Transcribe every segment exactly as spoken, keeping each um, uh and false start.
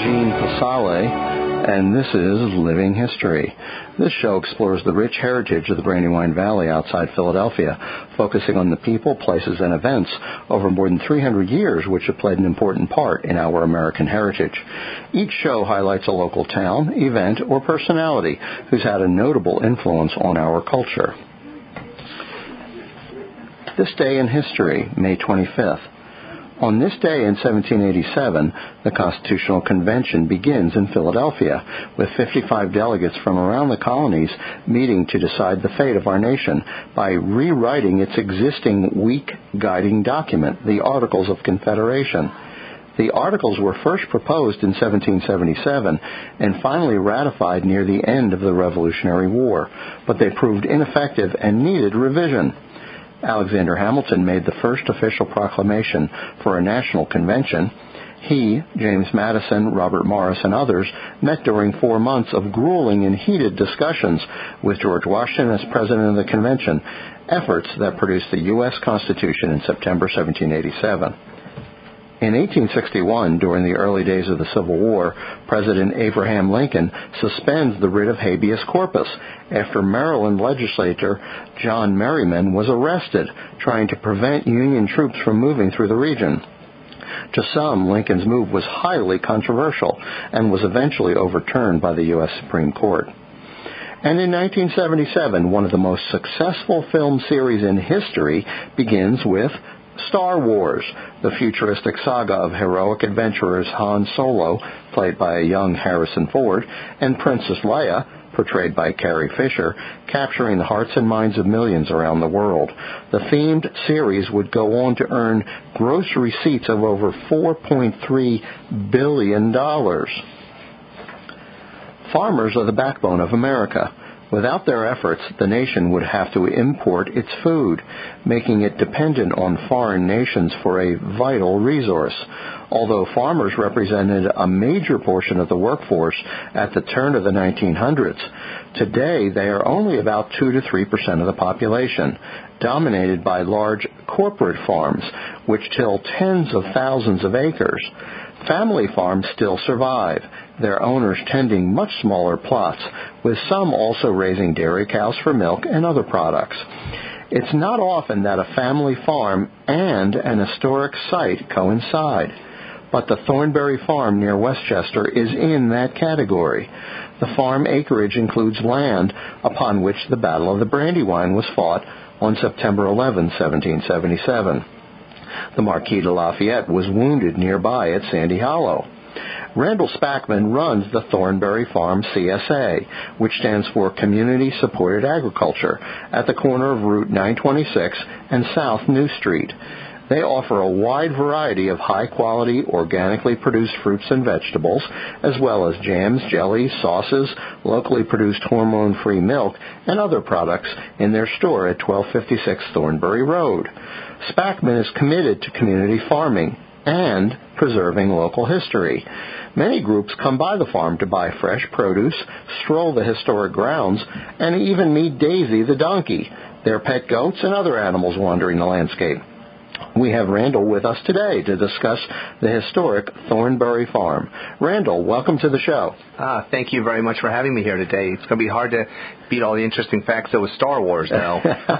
Gene Pasale, and this is Living History. This show explores the rich heritage of the Brandywine Valley outside Philadelphia, focusing on the people, places, and events over more than three hundred years which have played an important part in our American heritage. Each show highlights a local town, event, or personality who's had a notable influence on our culture. This day in history, May twenty-fifth. On this day in seventeen eighty-seven, the Constitutional Convention begins in Philadelphia, with fifty-five delegates from around the colonies meeting to decide the fate of our nation by rewriting its existing weak guiding document, the Articles of Confederation. The Articles were first proposed in seventeen seventy-seven and finally ratified near the end of the Revolutionary War, but they proved ineffective and needed revision. Alexander Hamilton made the first official proclamation for a national convention. He, James Madison, Robert Morris, and others met during four months of grueling and heated discussions with George Washington as president of the convention, efforts that produced the U S Constitution in September seventeen eighty-seven. In eighteen sixty-one, during the early days of the Civil War, President Abraham Lincoln suspends the writ of habeas corpus after Maryland legislator John Merryman was arrested trying to prevent Union troops from moving through the region. To some, Lincoln's move was highly controversial and was eventually overturned by the U S Supreme Court. And in nineteen seventy-seven, one of the most successful film series in history begins with Star Wars, the futuristic saga of heroic adventurers Han Solo, played by a young Harrison Ford, and Princess Leia, portrayed by Carrie Fisher, capturing the hearts and minds of millions around the world. The themed series would go on to earn gross receipts of over four point three billion dollars. Farmers are the backbone of America. Without their efforts, the nation would have to import its food, making it dependent on foreign nations for a vital resource. Although farmers represented a major portion of the workforce at the turn of the nineteen hundreds, today they are only about two to three percent of the population, dominated by large corporate farms, which till tens of thousands of acres. Family farms still survive, their owners tending much smaller plots, with some also raising dairy cows for milk and other products. It's not often that a family farm and an historic site coincide, but the Thornbury Farm near Westchester is in that category. The farm acreage includes land upon which the Battle of the Brandywine was fought on September eleventh, seventeen seventy-seven. The Marquis de Lafayette was wounded nearby at Sandy Hollow. Randall Spackman runs the Thornbury Farm C S A, which stands for Community Supported Agriculture, at the corner of Route nine twenty-six and South New Street. They offer a wide variety of high-quality, organically produced fruits and vegetables, as well as jams, jellies, sauces, locally produced hormone-free milk, and other products in their store at twelve fifty-six Thornbury Road. Spackman is committed to community farming and preserving local history. Many groups come by the farm to buy fresh produce, stroll the historic grounds, and even meet Daisy the donkey, their pet goats, and other animals wandering the landscape. We have Randall with us today to discuss the historic Thornbury Farm. Randall, welcome to the show. Ah, thank you very much for having me here today. It's going to be hard to beat all the interesting facts that was Star Wars now.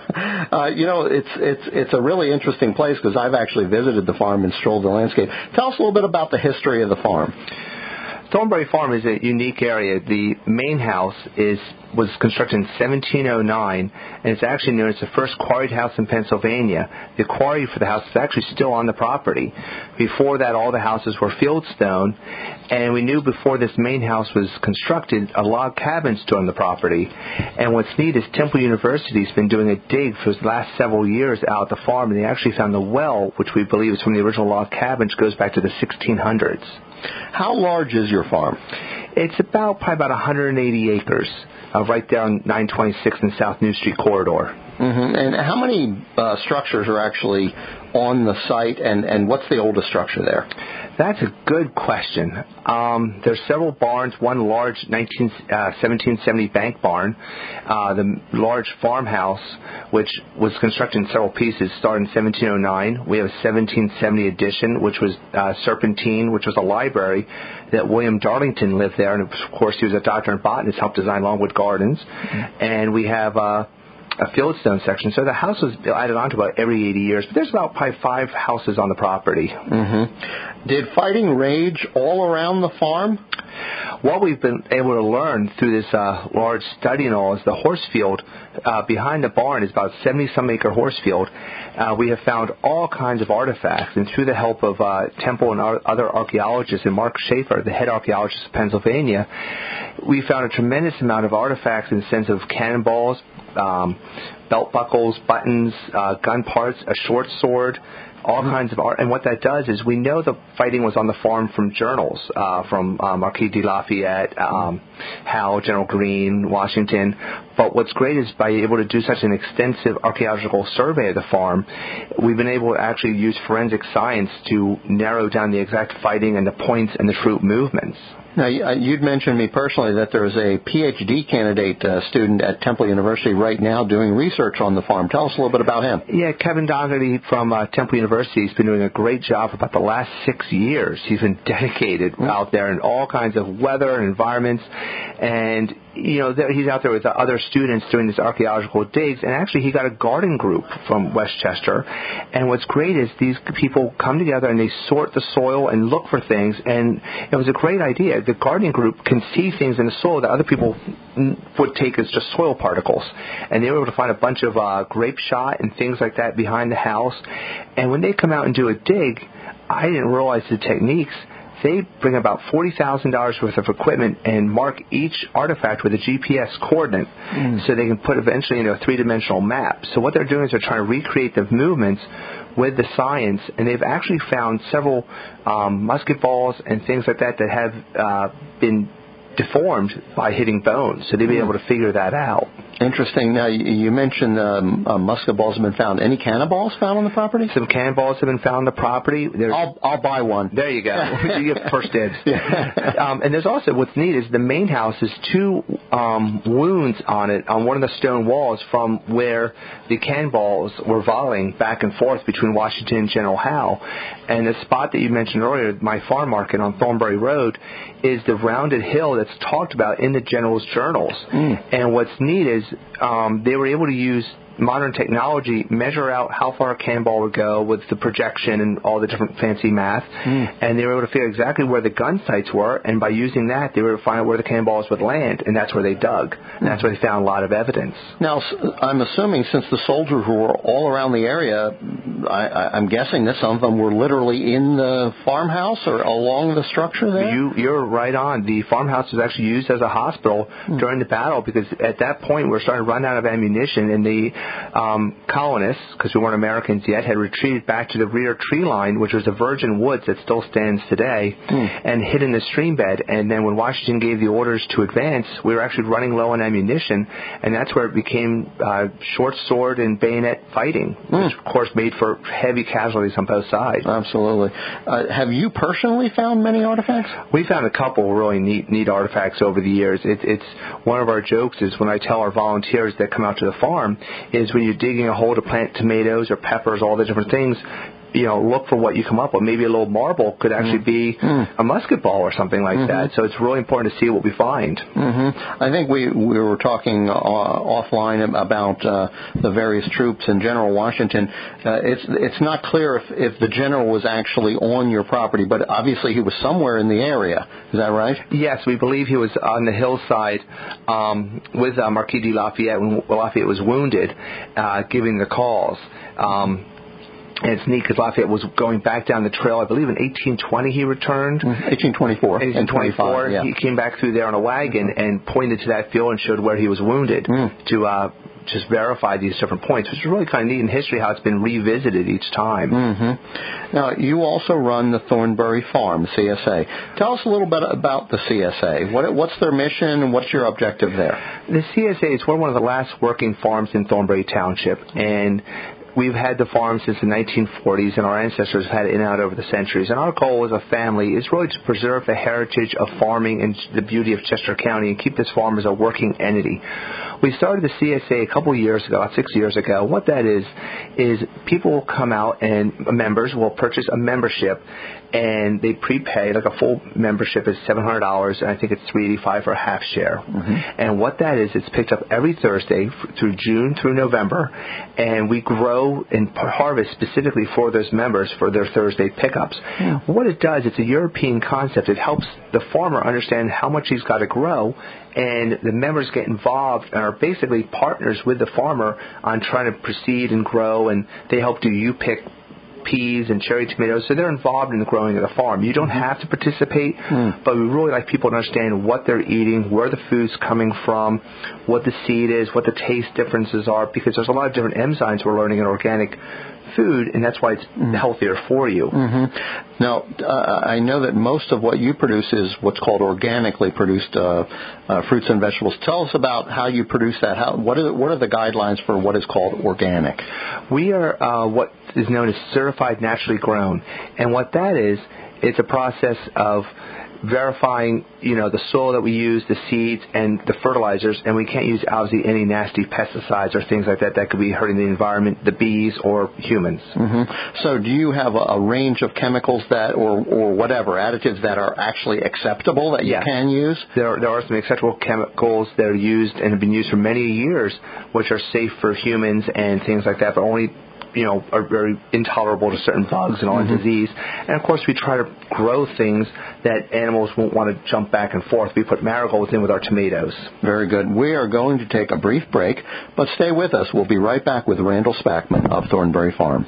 uh, you know, it's it's it's a really interesting place because I've actually visited the farm and strolled the landscape. Tell us a little bit about the history of the farm. Thornbury Farm is a unique area. The main house is was constructed in seventeen oh nine, and it's actually known as the first quarried house in Pennsylvania. The quarry for the house is actually still on the property. Before that, all the houses were fieldstone, and we knew before this main house was constructed, a log cabin stood on the property. And what's neat is Temple University's been doing a dig for the last several years out at the farm, and they actually found the well, which we believe is from the original log cabin, which goes back to the sixteen hundreds. How large is your farm? It's about probably about one hundred eighty acres, uh, right there on nine twenty-six in the South New Street corridor. Mm-hmm. And how many uh, structures are actually on the site, and, and what's the oldest structure there? That's a good question. Um, there's several barns. One large nineteen, uh, seventeen seventy bank barn. Uh, the large farmhouse, which was constructed in several pieces, started in seventeen oh nine. We have a seventeen seventy addition, which was uh, Serpentine, which was a library that William Darlington lived there. And, of course, he was a doctor and botanist, helped design Longwood Gardens. Mm-hmm. And we have... Uh, a fieldstone section. So the house was added on to about every eighty years. But there's about probably five houses on the property. Mm-hmm. Did fighting rage all around the farm? What we've been able to learn through this uh, large study and all is the horse field uh, behind the barn is about seventy-some acre horse field. Uh, we have found all kinds of artifacts, and through the help of uh, Temple and our other archaeologists, and Mark Schaefer, the head archaeologist of Pennsylvania, we found a tremendous amount of artifacts in the sense of cannonballs, um, belt buckles, buttons, uh, gun parts, a short sword, all mm-hmm. kinds of art. And what that does is we know the fighting was on the farm from journals, uh, from uh, Marquis de Lafayette, um, Howe, General Greene, Washington. But what's great is by able to do such an extensive archaeological survey of the farm, we've been able to actually use forensic science to narrow down the exact fighting and the points and the troop movements. Now, you'd mentioned me personally that there's a P H D candidate uh, student at Temple University right now doing research on the farm. Tell us a little bit about him. Yeah, Kevin Dougherty from uh, Temple University has been doing a great job for about the last six years. He's been dedicated mm-hmm. out there in all kinds of weather and environments. And, you know, he's out there with the other students doing these archaeological digs. And actually, he got a garden group from Westchester. And what's great is these people come together and they sort the soil and look for things. And it was a great idea. The gardening group can see things in the soil that other people would take as just soil particles. And they were able to find a bunch of uh, grape shot and things like that behind the house. And when they come out and do a dig, I didn't realize the techniques. They bring about forty thousand dollars worth of equipment and mark each artifact with a G P S coordinate mm. so they can put eventually into a three-dimensional map. So what they're doing is they're trying to recreate the movements with the science, and they've actually found several um, musket balls and things like that that have uh, been deformed by hitting bones. So they'll be able to figure that out. Interesting. Now, you mentioned um, uh, musket balls have been found. Any cannonballs found on the property? Some cannonballs have been found on the property. There's, I'll, I'll buy one. There you go. You get first dibs. Yeah. um, and there's also, what's neat is the main house has two um, wounds on it, on one of the stone walls from where the cannonballs were volleying back and forth between Washington and General Howe. And the spot that you mentioned earlier, my farm market on Thornbury Road, is the rounded hill that's talked about in the general's journals. Mm. And what's neat is um, they were able to use modern technology, measure out how far a cannonball would go with the projection and all the different fancy math, mm. and they were able to figure exactly where the gun sights were, and by using that, they were able to find out where the cannonballs would land, and that's where they dug, and that's where they found a lot of evidence. Now, I'm assuming since the soldiers were all around the area, I, I'm guessing that some of them were literally in the farmhouse or along the structure there? You, you're right on. The farmhouse was actually used as a hospital mm. during the battle, because at that point, we were starting to run out of ammunition, and the Um, colonists, because we weren't Americans yet, had retreated back to the rear tree line, which was the virgin woods that still stands today, mm. and hid in the stream bed. And then when Washington gave the orders to advance, we were actually running low on ammunition, and that's where it became uh, short sword and bayonet fighting, mm. which, of course, made for heavy casualties on both sides. Absolutely. Uh, have you personally found many artifacts? We found a couple really neat, neat artifacts over the years. It, it's one of our jokes is when I tell our volunteers that come out to the farm, is when you're digging a hole to plant tomatoes or peppers, all the different things, you know, look for what you come up with. Maybe a little marble could actually be mm. a musket ball or something like mm-hmm. that. So it's really important to see what we find. Mm-hmm. I think we we were talking uh, offline about uh, the various troops in General Washington. Uh, it's it's not clear if, if the general was actually on your property, but obviously he was somewhere in the area. Is that right? Yes, we believe he was on the hillside um, with uh, Marquis de Lafayette when Lafayette was wounded, uh, giving the calls. Um, And it's neat because Lafayette was going back down the trail. I believe in eighteen twenty he returned. eighteen twenty-four. eighteen twenty-four. Yeah. He came back through there on a wagon mm-hmm. and pointed to that field and showed where he was wounded mm. to uh, just verify these different points, which is really kind of neat in history how it's been revisited each time. Mm-hmm. Now, you also run the Thornbury Farm, C S A. Tell us a little bit about the C S A. What, what's their mission and what's your objective there? The C S A is one of the last working farms in Thornbury Township, and we've had the farm since the nineteen forties, and our ancestors had it in and out over the centuries. And our goal as a family is really to preserve the heritage of farming and the beauty of Chester County and keep this farm as a working entity. We started the C S A a couple of years ago, about six years ago. What that is, is people will come out and members will purchase a membership, and they prepay, like a full membership is seven hundred dollars, and I think it's three hundred eighty-five dollars for a half share. Mm-hmm. And what that is, it's picked up every Thursday f- through June through November, and we grow and harvest specifically for those members for their Thursday pickups. Yeah. What it does, it's a European concept. It helps the farmer understand how much he's got to grow, and the members get involved and are basically partners with the farmer on trying to proceed and grow, and they help do you pick peas and cherry tomatoes, so they're involved in the growing of the farm. You don't have to participate, mm. but we really like people to understand what they're eating, where the food's coming from, what the seed is, what the taste differences are, because there's a lot of different enzymes we're learning in organic food, and that's why it's mm. healthier for you. Mm-hmm. Now, uh, I know that most of what you produce is what's called organically produced uh, uh, fruits and vegetables. Tell us about how you produce that. How, what, are, what are the guidelines for what is called organic? We are uh, what is known as certified naturally grown, and what that is, it's a process of verifying, you know, the soil that we use, the seeds, and the fertilizers, and we can't use, obviously, any nasty pesticides or things like that that could be hurting the environment, the bees, or humans. Mm-hmm. So do you have a, a range of chemicals that, or, or whatever, additives that are actually acceptable that you yes. can use? There, there are some acceptable chemicals that are used and have been used for many years, which are safe for humans and things like that, but only you know, are very intolerable to certain bugs and all mm-hmm. that disease. And, of course, we try to grow things that animals won't want to jump back and forth. We put marigolds in with our tomatoes. Very good. We are going to take a brief break, but stay with us. We'll be right back with Randall Spackman of Thornberry Farm.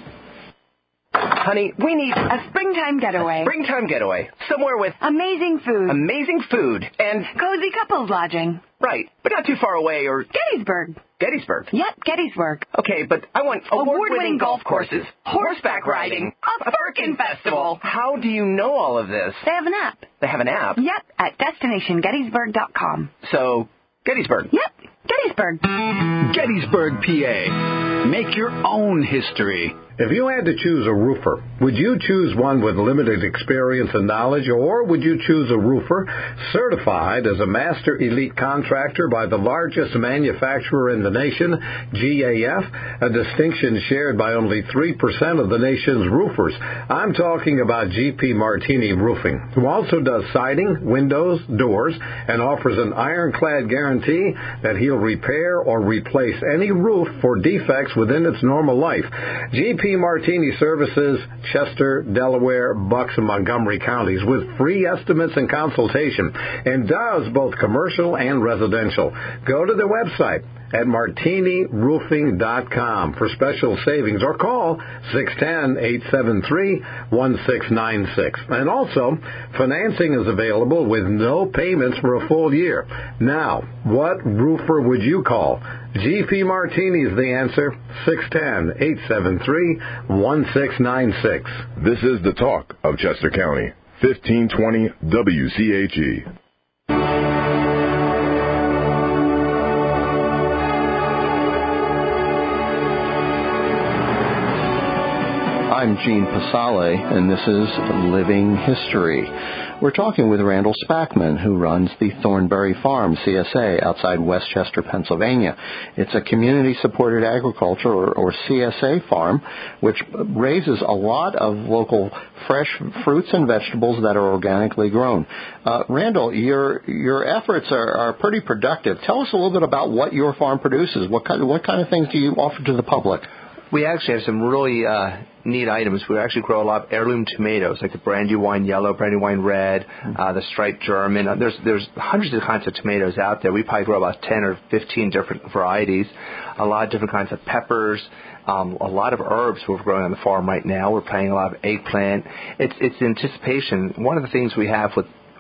Honey, we need a springtime getaway. A springtime getaway. Somewhere with amazing food. Amazing food. And cozy couples lodging. Right, but not too far away or... Gettysburg. Gettysburg? Yep, Gettysburg. Okay, but I want award-winning, award-winning golf courses, horseback riding, a Firkin festival. How do you know all of this? They have an app. They have an app? Yep, at destination gettysburg dot com. So, Gettysburg. Yep, Gettysburg. Gettysburg, P A. Make your own history. If you had to choose a roofer, would you choose one with limited experience and knowledge, or would you choose a roofer certified as a master elite contractor by the largest manufacturer in the nation, G A F, a distinction shared by only three percent of the nation's roofers? I'm talking about G P Martini Roofing, who also does siding, windows, doors, and offers an ironclad guarantee that he'll repair or replace any roof for defects within its normal life. G P Martini services Chester, Delaware, Bucks, and Montgomery counties with free estimates and consultation, and does both commercial and residential. Go to their website at martini roofing dot com for special savings, or call six one zero, eight seven three, one six nine six. And also, financing is available with no payments for a full year. Now, what roofer would you call? G P Martini is the answer. six one zero, eight seven three, one six nine six. This is the talk of Chester County, fifteen twenty W C H E. I'm Gene Pasale, and this is Living History. We're talking with Randall Spackman, who runs the Thornberry Farm, C S A, outside West Chester, Pennsylvania. It's a community-supported agriculture, or, or C S A farm, which raises a lot of local fresh fruits and vegetables that are organically grown. Uh, Randall, your your efforts are, are pretty productive. Tell us a little bit about what your farm produces. What kind of, what kind of things do you offer to the public? We actually have some really uh, neat items. We actually grow a lot of heirloom tomatoes, like the Brandywine Yellow, Brandywine Red, uh, the Striped German. Uh, there's there's hundreds of kinds of tomatoes out there. We probably grow about ten or fifteen different varieties, a lot of different kinds of peppers, um, a lot of herbs we're growing on the farm right now. We're planting a lot of eggplant. It's, it's anticipation. One of the things we have with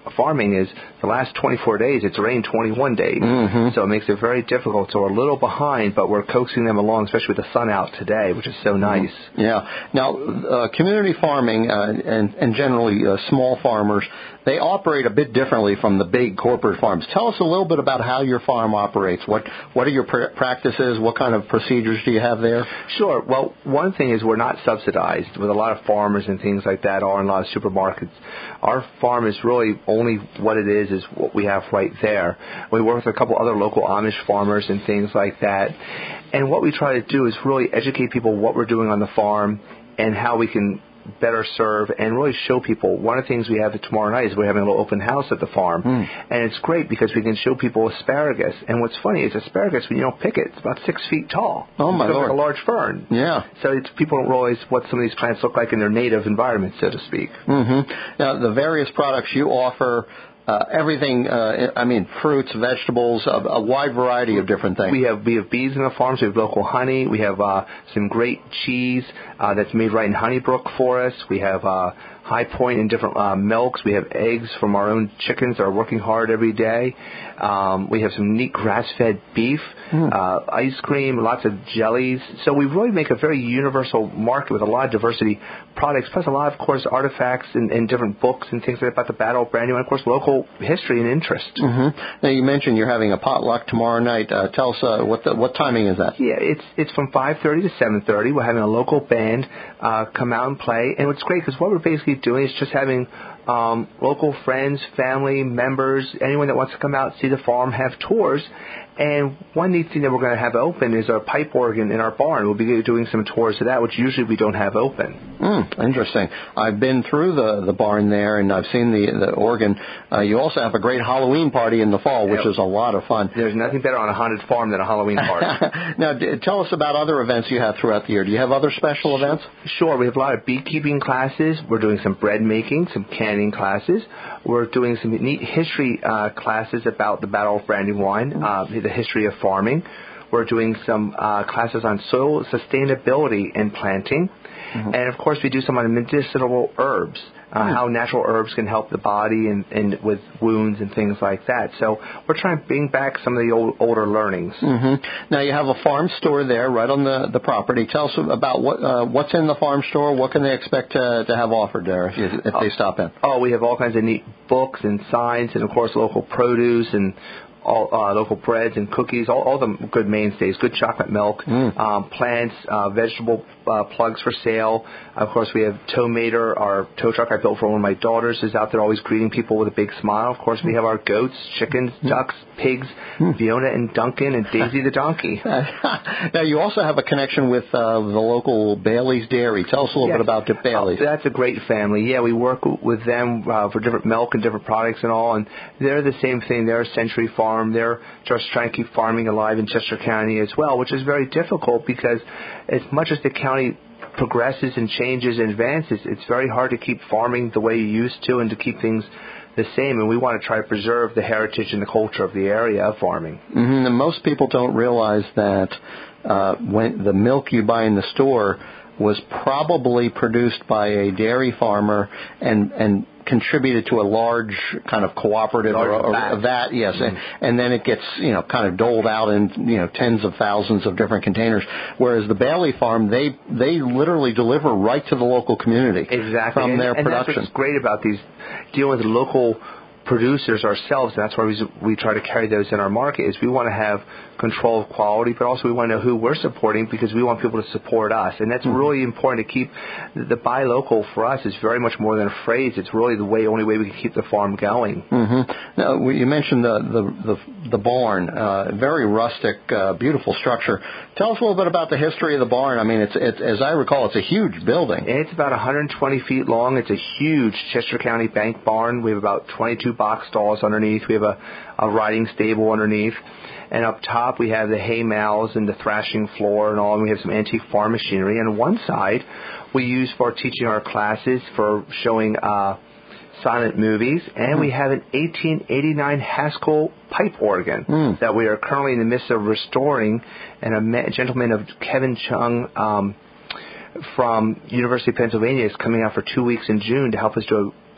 farming is the last twenty-four days, it's rained twenty-one days. Mm-hmm. So it makes it very difficult. So we're a little behind, but we're coaxing them along, especially with the sun out today, which is so nice. Mm-hmm. Yeah. Now, uh, community farming uh, and, and generally uh, small farmers, they operate a bit differently from the big corporate farms. Tell us a little bit about how your farm operates. What what are your pr- practices? What kind of procedures do you have there? Sure. Well, one thing is we're not subsidized with a lot of farmers and things like that, or in a lot of supermarkets. Our farm is really only what it is, is what we have right there. We work with a couple other local Amish farmers and things like that. And what we try to do is really educate people what we're doing on the farm and how we can better serve and really show people. One of the things we have tomorrow night is we're having a little open house at the farm. Mm. And it's great because we can show people asparagus. And what's funny is asparagus, when you don't pick it, it's about six feet tall. Oh, my Lord. Lord. It's like a large fern. Yeah. So it's, people don't realize what some of these plants look like in their native environment, so to speak. Mm-hmm. Now, the various products you offer, Uh, everything, uh, I mean, fruits, vegetables, a, a wide variety of different things. We have we have bees in the farm, so we have local honey. We have uh, some great cheese uh, that's made right in Honeybrook for us. We have uh, High Point and different uh, milks. We have eggs from our own chickens that are working hard every day. Um, we have some neat grass-fed beef, mm. uh, ice cream, lots of jellies. So we really make a very universal market with a lot of diversity products, plus a lot, of course, artifacts and, and different books and things like that about the Battle of Brandywine, and, of course, local history and interest. Mm-hmm. Now, you mentioned you're having a potluck tomorrow night. Uh, tell us, uh, what the, what timing is that? Yeah, it's it's from five thirty to seven thirty. We're having a local band uh, come out and play. And what's great, because what we're basically doing is just having um, local friends, family, members, anyone that wants to come out, see the farm, have tours. And one neat thing that we're going to have open is our pipe organ in our barn. We'll be doing some tours of that, which usually we don't have open. Mm, interesting. I've been through the, the barn there, and I've seen the, the organ. Uh, you also have a great Halloween party in the fall, which yeah. is a lot of fun. There's nothing better on a haunted farm than a Halloween party. Now, d- tell us about other events you have throughout the year. Do you have other special events? Sure. We have a lot of beekeeping classes. We're doing some bread making, some canning classes. We're doing some neat history uh, classes about the Battle of Brandywine, uh, the history of farming. We're doing some uh, classes on soil sustainability and planting. Mm-hmm. And, of course, we do some on medicinal herbs, uh, mm. how natural herbs can help the body and, and with wounds and things like that. So we're trying to bring back some of the old, older learnings. Mm-hmm. Now, you have a farm store there right on the, the property. Tell us about what uh, what's in the farm store. What can they expect to, to have offered there if, you, if they stop in? Oh, we have all kinds of neat books and signs and, of course, local produce and all uh, local breads and cookies, all, all the good mainstays, good chocolate milk, mm. um, plants, uh, vegetable uh, plugs for sale. Of course, we have Tow Mater, our tow truck I built for one of my daughters, is out there always greeting people with a big smile. Of course, we have our goats, chickens, mm. ducks, pigs, mm. Fiona and Duncan, and Daisy the donkey. Now, you also have a connection with uh, the local Bailey's Dairy. Tell us a little yes. bit about the Bailey's. Oh, that's a great family. Yeah, we work with them uh, for different milk and different products and all, and they're the same thing. They're a Century Farm. They're just trying to keep farming alive in Chester County as well, which is very difficult because as much as the county progresses and changes and advances, it's very hard to keep farming the way you used to and to keep things the same. And we want to try to preserve the heritage and the culture of the area of farming. Mm-hmm. And most people don't realize that uh, when the milk you buy in the store was probably produced by a dairy farmer and and contributed to a large kind of cooperative large or, or vat. a vat, yes, mm-hmm. and, and then it gets, you know, kind of doled out in, you know, tens of thousands of different containers. Whereas the Bailey farm, they they literally deliver right to the local community exactly. from and, their and production. That's what's great about these dealing with local producers ourselves, and that's why we, we try to carry those in our market, is we want to have control of quality, but also we want to know who we're supporting because we want people to support us. And that's mm-hmm. really important to keep the buy local for us is very much more than a phrase. It's really the way, only way we can keep the farm going. Mm-hmm. Now, you mentioned the the, the, the barn, uh, very rustic, uh, beautiful structure. Tell us a little bit about the history of the barn. I mean, it's, it's as I recall, it's a huge building. It's about one hundred twenty feet long. It's a huge Chester County bank barn. We have about twenty-two box stalls underneath. We have a, a riding stable underneath. And up top, we have the hay mows and the thrashing floor and all, and we have some antique farm machinery. And on one side, we use for teaching our classes, for showing uh, silent movies, and we have an eighteen eighty-nine Haskell pipe organ mm. that we are currently in the midst of restoring, and a, ma- a gentleman of Kevin Chung um, from University of Pennsylvania is coming out for two weeks in June to help us do a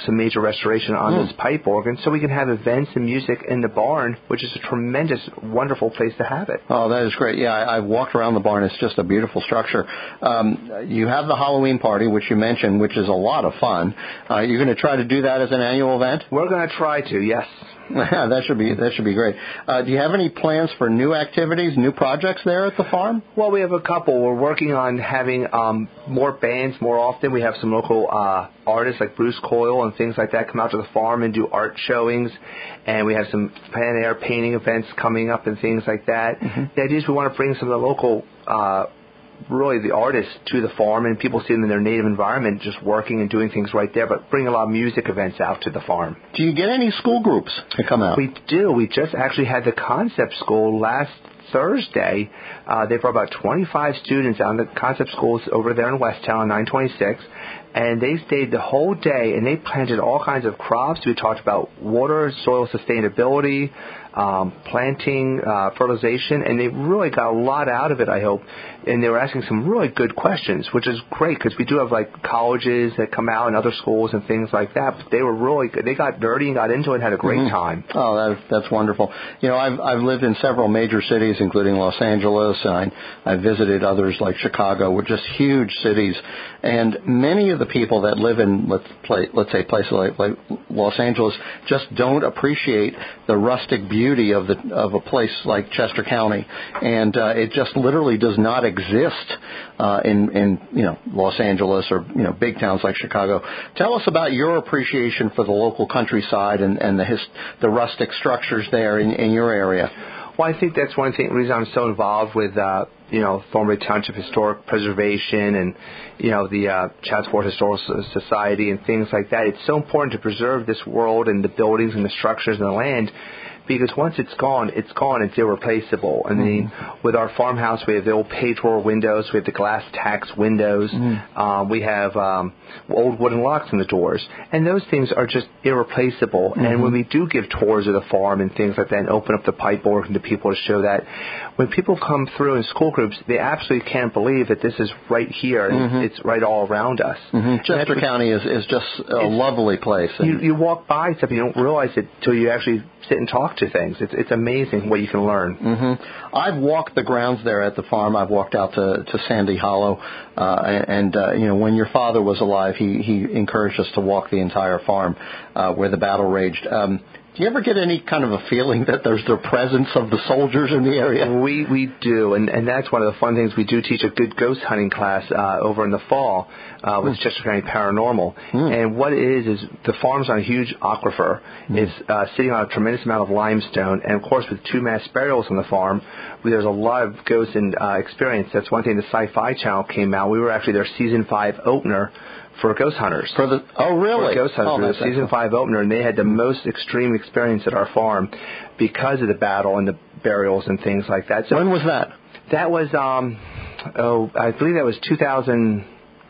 some major restoration on Mm. those pipe organs so we can have events and music in the barn, which is a tremendous, wonderful place to have it. Oh, that is great. Yeah, I, I've walked around the barn. It's just a beautiful structure. Um, you have the Halloween party, which you mentioned, which is a lot of fun. Uh, you're going to try to do that as an annual event? We're going to try to, yes. that should be that should be great. Uh, do you have any plans for new activities, new projects there at the farm? Well, we have a couple. We're working on having um, more bands more often. We have some local uh, artists like Bruce Coyle and things like that come out to the farm and do art showings. And we have some plein air painting events coming up and things like that. Mm-hmm. The idea is we want to bring some of the local uh really the artists to the farm, and people see them in their native environment just working and doing things right there, but bring a lot of music events out to the farm. Do you get any school groups to come out? We do. We just actually had the Concept School last Thursday. Uh, they brought about twenty-five students out. The Concept School is over there in Westtown, nine twenty-six, and they stayed the whole day, and they planted all kinds of crops. We talked about water, soil sustainability, um, planting, uh, fertilization, and they really got a lot out of it, I hope. And they were asking some really good questions, which is great because we do have like colleges that come out and other schools and things like that. But they were really good. They got dirty and got into it and had a great Mm-hmm. time. Oh, that, that's wonderful. You know, I've I've lived in several major cities, including Los Angeles, and I, I visited others like Chicago, which are just huge cities. And many of the people that live in, let's, play, let's say, places like, like Los Angeles just don't appreciate the rustic beauty of the of a place like Chester County. And uh, it just literally does not exist uh, in, in, you know, Los Angeles or, you know, big towns like Chicago. Tell us about your appreciation for the local countryside and, and the his, the rustic structures there in, in your area. Well, I think that's one thing, reason I'm so involved with, uh, you know, Thornbury Township Historic Preservation and, you know, the uh, Chatsworth Historical Society and things like that. It's so important to preserve this world and the buildings and the structures and the land, because once it's gone, it's gone. It's irreplaceable. I mean, mm-hmm. with our farmhouse, we have the old page roll windows. We have the glass tax windows. Mm-hmm. Um, we have um, old wooden locks in the doors. And those things are just irreplaceable. Mm-hmm. And when we do give tours of the farm and things like that and open up the pipe organ to people to show that, when people come through in school groups, they absolutely can't believe that this is right here. Mm-hmm. And it's right all around us. Mm-hmm. Chester County is, is just a lovely place. You, you walk by stuff, you don't realize it until you actually sit and talk to things. It's it's amazing what you can learn. Mm-hmm. I've walked the grounds there at the farm. I've walked out to, to Sandy Hollow, uh, and uh, you know, when your father was alive, he he encouraged us to walk the entire farm uh, where the battle raged. Um, Do you ever get any kind of a feeling that there's the presence of the soldiers in the area? We we do, and, and that's one of the fun things. We do teach a good ghost hunting class uh, over in the fall uh, with mm. Chester County Paranormal. Mm. And what it is is the farm's on a huge aquifer. Mm. It's uh, sitting on a tremendous amount of limestone, and of course with two mass burials on the farm, there's a lot of ghost and uh, experience. That's one thing. The Sci-Fi Channel came out. We were actually their season five opener for Ghost Hunters. For the oh really? For Ghost Hunters, oh, for the season excellent. five opener, and they had the most extreme experience at our farm because of the battle and the burials and things like that. So when was that? That was um oh I believe that was two thousand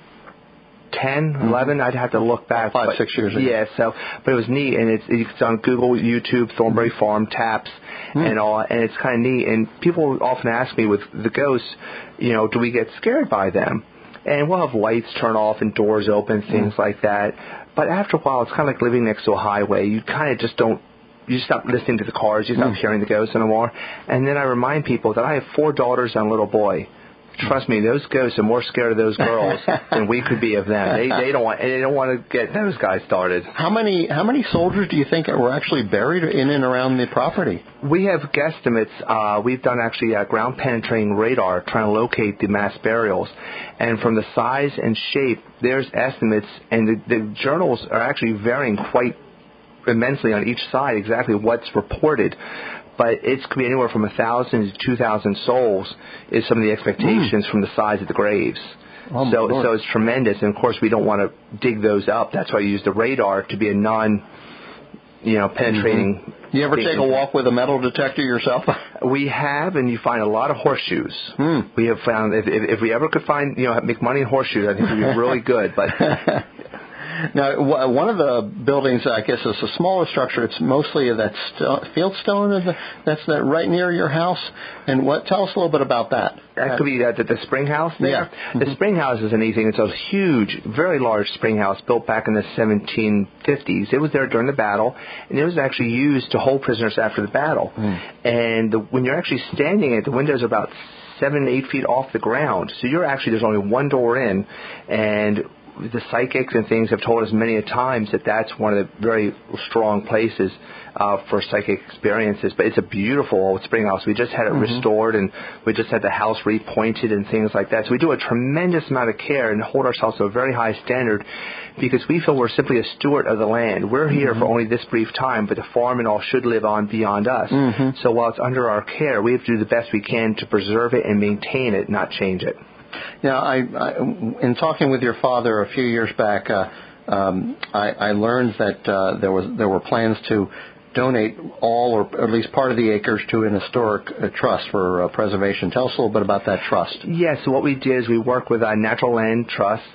ten, mm-hmm. eleven. I'd have to look back. Five, but, six years ago. Yeah, so but it was neat, and it's it's on Google, YouTube, Thornbury mm-hmm. Farm Taps, mm-hmm. and all, and it's kind of neat. And people often ask me with the ghosts, you know, do we get scared by them? And we'll have lights turn off and doors open, things mm. like that. But after a while, it's kind of like living next to a highway. You kind of just don't, you stop listening to the cars. You stop mm. hearing the ghosts anymore. And then I remind people that I have four daughters and a little boy. Trust me, those ghosts are more scared of those girls than we could be of them. They they don't want they don't want to get those guys started. How many how many soldiers do you think were actually buried in and around the property? We have guesstimates. Uh, we've done actually a ground penetrating radar trying to locate the mass burials, and from the size and shape, there's estimates, and the, the journals are actually varying quite immensely on each side exactly what's reported. But it could be anywhere from one thousand to two thousand souls is some of the expectations mm. from the size of the graves. Oh, so so it's tremendous. And, of course, we don't want to dig those up. That's why you use the radar to be a non, you know, penetrating. Mm-hmm. You ever take a walk with a metal detector yourself? We have, and you find a lot of horseshoes. Mm. We have found, if, if, if we ever could find, you know, make money in horseshoes, I think it would be really good. But Now, w- one of the buildings, I guess, is a smaller structure. It's mostly that st- fieldstone. Is the, that's that right near your house. And what? Tell us a little bit about that. That could be the, the, the spring house there. Yeah. The Mm-hmm. spring house is an easy thing. It's a huge, very large spring house built back in the seventeen fifties. It was there during the battle, and it was actually used to hold prisoners after the battle. Mm. And the, when you're actually standing in it, the windows are about seven, eight feet off the ground. So you're actually, there's only one door in, and the psychics and things have told us many a times that that's one of the very strong places uh, for psychic experiences. But it's a beautiful old spring house. We just had it mm-hmm. restored, and we just had the house repointed and things like that. So we do a tremendous amount of care and hold ourselves to a very high standard because we feel we're simply a steward of the land. We're here mm-hmm. for only this brief time, but the farm and all should live on beyond us. Mm-hmm. So while it's under our care, we have to do the best we can to preserve it and maintain it, not change it. Now, I, I, in talking with your father a few years back, uh, um, I, I learned that uh, there was there were plans to donate all or at least part of the acres to an historic uh, trust for uh, preservation. Tell us a little bit about that trust. Yes, so what we did is we worked with a Natural Land Trust,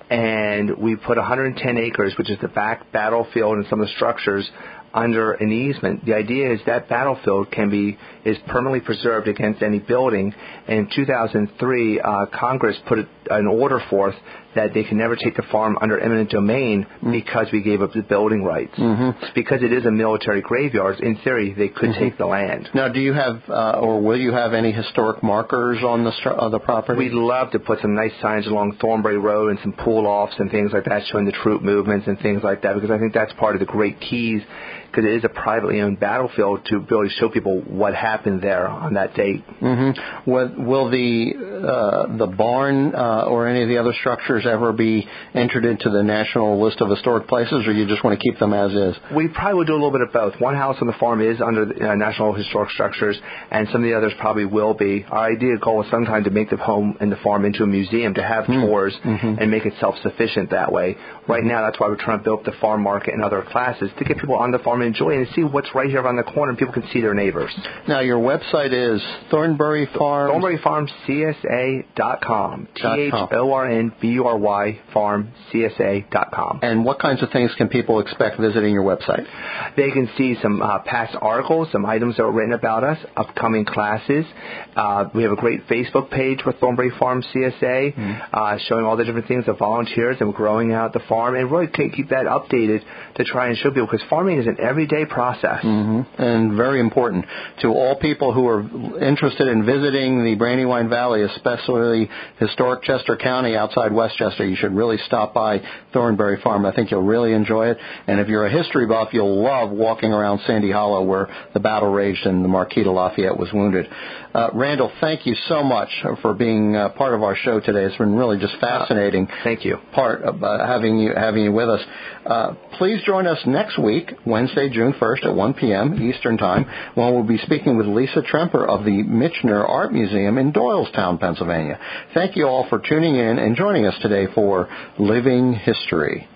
and we put one hundred ten acres, which is the back battlefield and some of the structures, under an easement. The idea is that battlefield can be is permanently preserved against any building. And in two thousand three, uh, Congress put an order forth that they can never take the farm under eminent domain mm-hmm. because we gave up the building rights. Mm-hmm. Because it is a military graveyard, in theory, they could mm-hmm. take the land. Now, do you have, uh, or will you have any historic markers on the stru- uh, the property? We'd love to put some nice signs along Thornbury Road and some pull-offs and things like that showing the troop movements and things like that, because I think that's part of the great keys, because it is a privately owned battlefield, to really show people what happened there on that date. Mm-hmm. Will, will the uh, the barn uh, or any of the other structures ever be entered into the National List of Historic Places, or you just want to keep them as is? We probably will do a little bit of both. One house on the farm is under the uh, National Historic Structures, and some of the others probably will be. Our idea goal is sometime to make the home and the farm into a museum, to have mm-hmm. tours mm-hmm. and make it self-sufficient that way. Right now, that's why we're trying to build up the farm market and other classes, to get people on the farm and enjoy and see what's right here around the corner, and people can see their neighbors. Now, your website is Thornbury Farm? Thornbury Farm C S A dot com. T H O R N B U R Y Farm C S A dot com. And what kinds of things can people expect visiting your website? They can see some uh, past articles, some items that were written about us, upcoming classes. Uh, we have a great Facebook page with Thornbury Farm C S A, mm-hmm. uh, showing all the different things, the volunteers, and growing out the farm, and really keep that updated to try and show people, because farming is an everyday process. Mm-hmm. And very important to all people who are interested in visiting the Brandywine Valley, especially historic Chester County outside Westchester. You should really stop by Thornbury Farm. I think you'll really enjoy it. And if you're a history buff, you'll love walking around Sandy Hollow, where the battle raged and the Marquis de Lafayette was wounded. Uh, Randall, thank you so much for being uh, part of our show today. It's been really just fascinating. Uh, thank you. Part of uh, having you having you with us. Uh, please join us next week, Wednesday, June first at one p.m. Eastern Time, when we'll be speaking with Lisa Tremper of the Michener Art Museum in Doylestown, Pennsylvania. Thank you all for tuning in and joining us today for Living History.